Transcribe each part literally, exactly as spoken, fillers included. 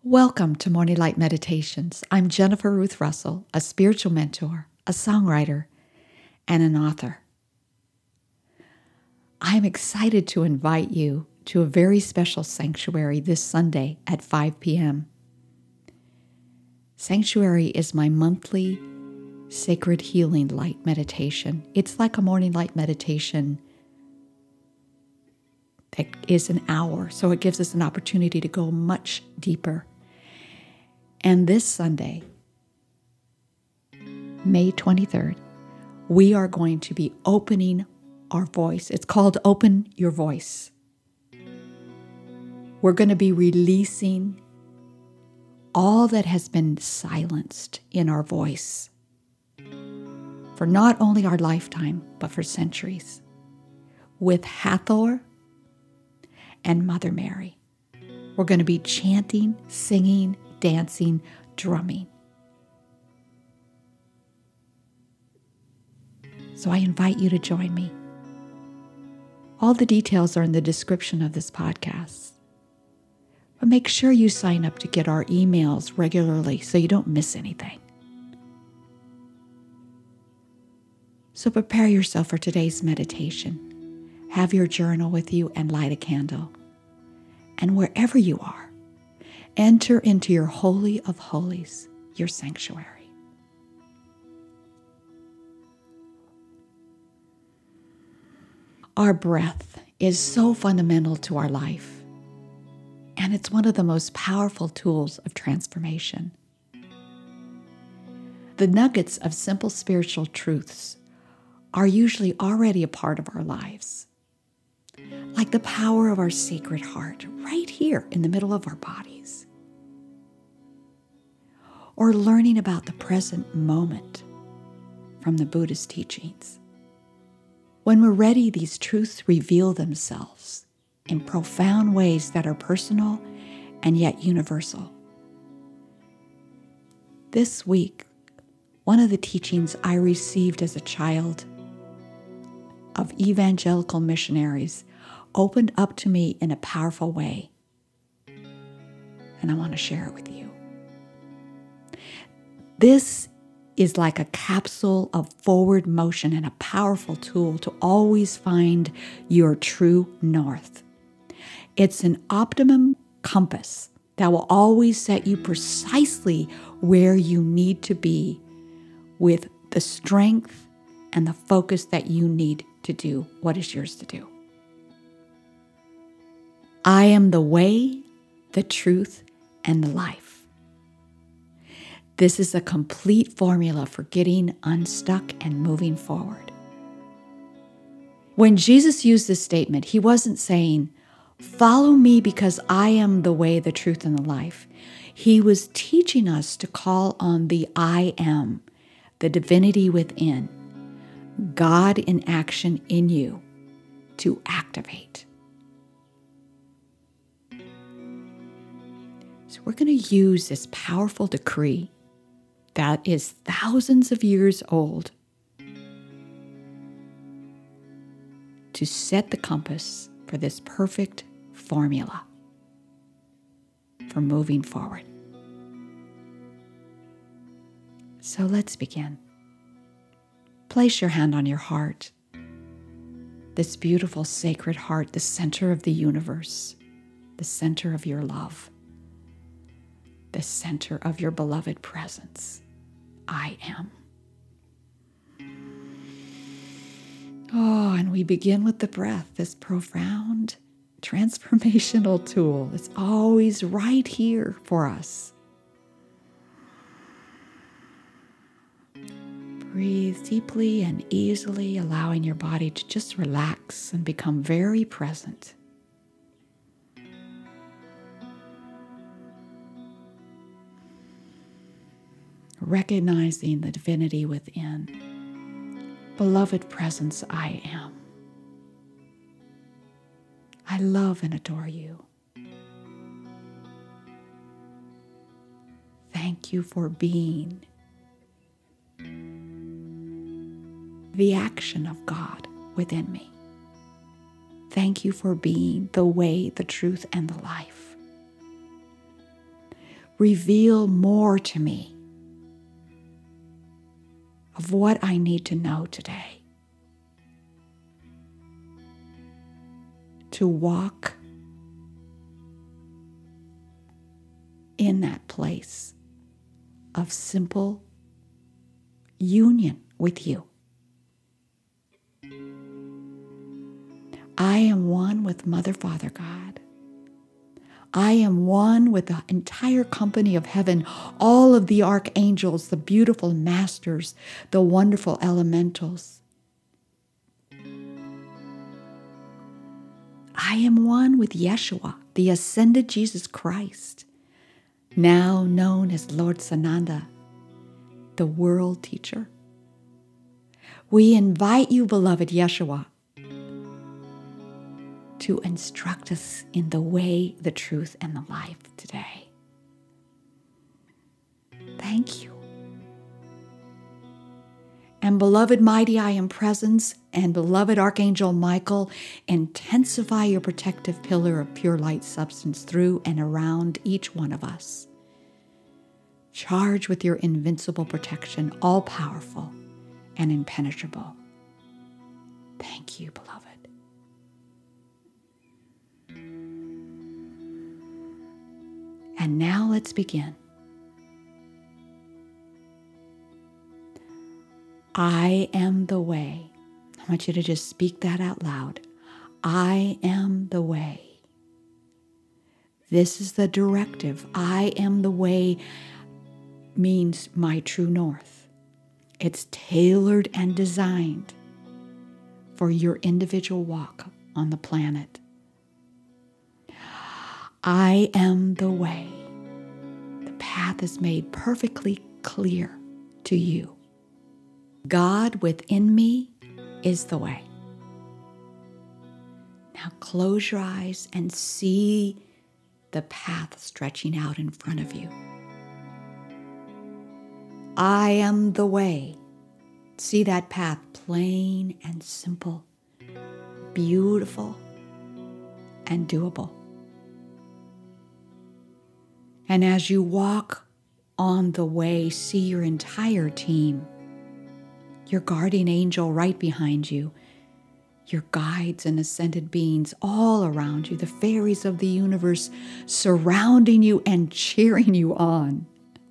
Welcome to Morning Light Meditations. I'm Jennifer Ruth Russell, a spiritual mentor, a songwriter, and an author. I'm excited to invite you to a very special sanctuary this Sunday at five p.m. Sanctuary is my monthly sacred healing light meditation. It's like a morning light meditation that is an hour, so it gives us an opportunity to go much deeper. And this Sunday, May twenty-third, we are going to be opening our voice. It's called Open Your Voice. We're going to be releasing all that has been silenced in our voice for not only our lifetime, but for centuries, with Hathor and Mother Mary. We're going to be chanting, singing, dancing, drumming. So I invite you to join me. All the details are in the description of this podcast. But make sure you sign up to get our emails regularly so you don't miss anything. So prepare yourself for today's meditation. Have your journal with you and light a candle. And wherever you are, enter into your Holy of Holies, your sanctuary. Our breath is so fundamental to our life, and it's one of the most powerful tools of transformation. The nuggets of simple spiritual truths are usually already a part of our lives, like the power of our sacred heart right here in the middle of our bodies, or learning about the present moment from the Buddhist teachings. When we're ready, these truths reveal themselves in profound ways that are personal and yet universal. This week, one of the teachings I received as a child of evangelical missionaries opened up to me in a powerful way, and I want to share it with you. This is like a capsule of forward motion and a powerful tool to always find your true north. It's an optimum compass that will always set you precisely where you need to be with the strength and the focus that you need to do what is yours to do. I am the way, the truth, and the life. This is a complete formula for getting unstuck and moving forward. When Jesus used this statement, he wasn't saying, "Follow me because I am the way, the truth, and the life." He was teaching us to call on the I am, the divinity within, God in action in you, to activate. So we're going to use this powerful decree that is thousands of years old to set the compass for this perfect formula for moving forward. So let's begin. Place your hand on your heart, this beautiful sacred heart, the center of the universe, the center of your love, the center of your beloved presence. I am. Oh, and we begin with the breath, this profound transformational tool. It's always right here for us. Breathe deeply and easily, allowing your body to just relax and become very present. Recognizing the divinity within. Beloved presence, I am. I love and adore you. Thank you for being the action of God within me. Thank you for being the way, the truth, and the life. reveal more to me of what I need to know today to walk in that place of simple union with you. I am one with Mother, Father, God. I am one with the entire company of heaven, all of the archangels, the beautiful masters, the wonderful elementals. I am one with Yeshua, the ascended Jesus Christ, now known as Lord Sananda, the world teacher. We invite you, beloved Yeshua, to instruct us in the way, the truth, and the life today. Thank you. And beloved mighty I am presence and beloved Archangel Michael, intensify your protective pillar of pure light substance through and around each one of us. Charge with your invincible protection, all powerful and impenetrable. Thank you, beloved. And now let's begin. I am the way. I want you to just speak that out loud. I am the way. This is the directive. I am the way means my true north. It's tailored and designed for your individual walk on the planet. I am the way. The path is made perfectly clear to you. God within me is the way. Now close your eyes and see the path stretching out in front of you. I am the way. See that path, plain and simple, beautiful and doable. And as you walk on the way, see your entire team, your guardian angel right behind you, your guides and ascended beings all around you, the fairies of the universe surrounding you and cheering you on.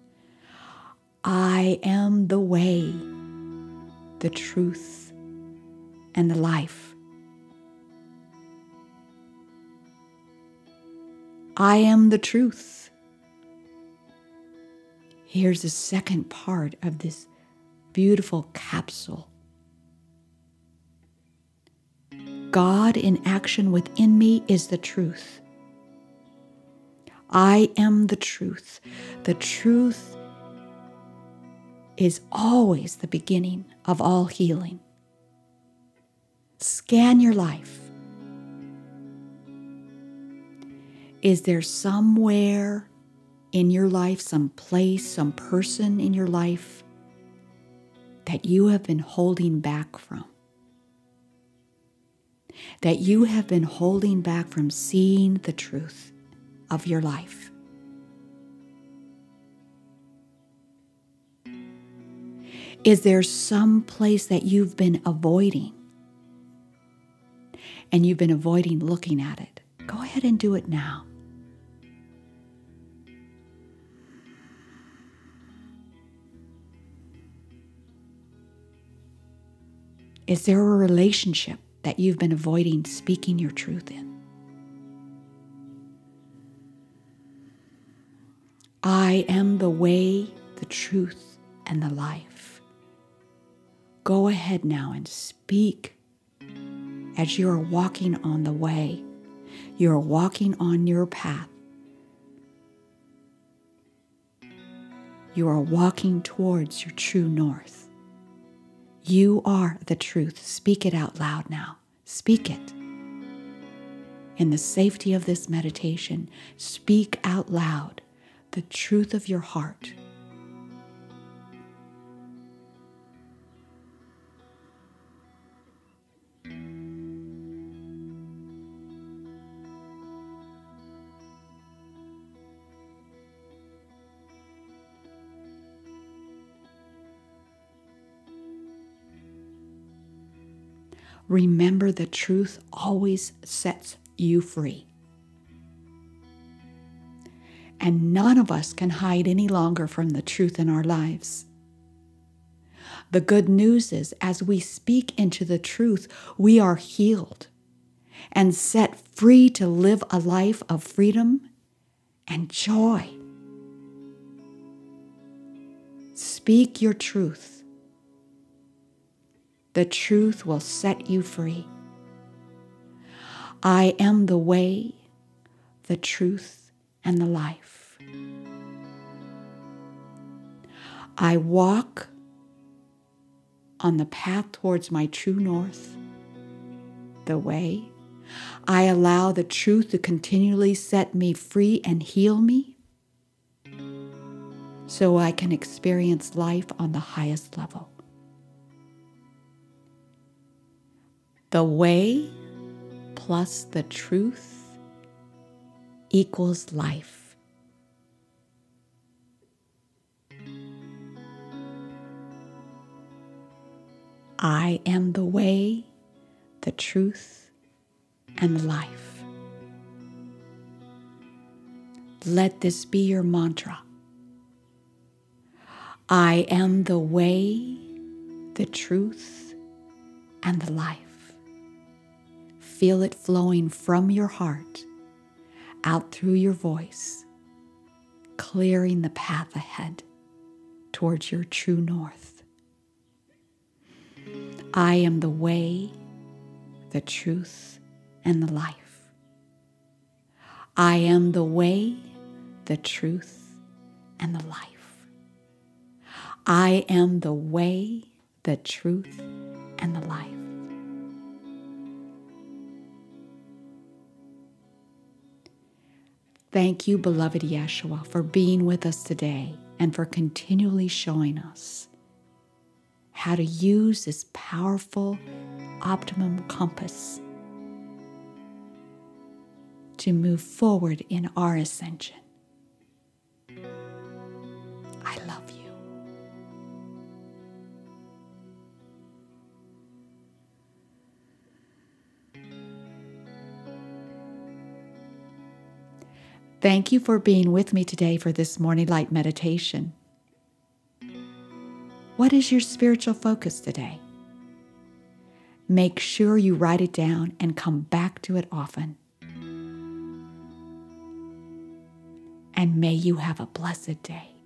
I am the way, the truth, and the life. I am the truth. Here's the second part of this beautiful capsule. God in action within me is the truth. I am the truth. The truth is always the beginning of all healing. Scan your life. Is there somewhere in your life, some place, some person in your life that you have been holding back from? That you have been holding back from seeing the truth of your life? Is there some place that you've been avoiding and you've been avoiding looking at it? Go ahead and do it now. Is there a relationship that you've been avoiding speaking your truth in? I am the way, the truth, and the life. Go ahead now and speak as you are walking on the way. You are walking on your path. You are walking towards your true north. You are the truth. Speak it out loud now. Speak it. In the safety of this meditation, speak out loud the truth of your heart. Remember, the truth always sets you free. And none of us can hide any longer from the truth in our lives. The good news is, as we speak into the truth, we are healed and set free to live a life of freedom and joy. Speak your truth. The truth will set you free. I am the way, the truth, and the life. I walk on the path towards my true north, the way. I allow the truth to continually set me free and heal me so I can experience life on the highest level. The way plus the truth equals life. I am the way, the truth, and the life. Let this be your mantra. I am the way, the truth, and the life. Feel it flowing from your heart out through your voice, clearing the path ahead towards your true north. I am the way, the truth, and the life. I am the way, the truth, and the life. I am the way, the truth, and the life. Thank you, beloved Yeshua, for being with us today and for continually showing us how to use this powerful optimum compass to move forward in our ascension. I love you. Thank you for being with me today for this morning light meditation. What is your spiritual focus today? Make sure you write it down and come back to it often. And may you have a blessed day.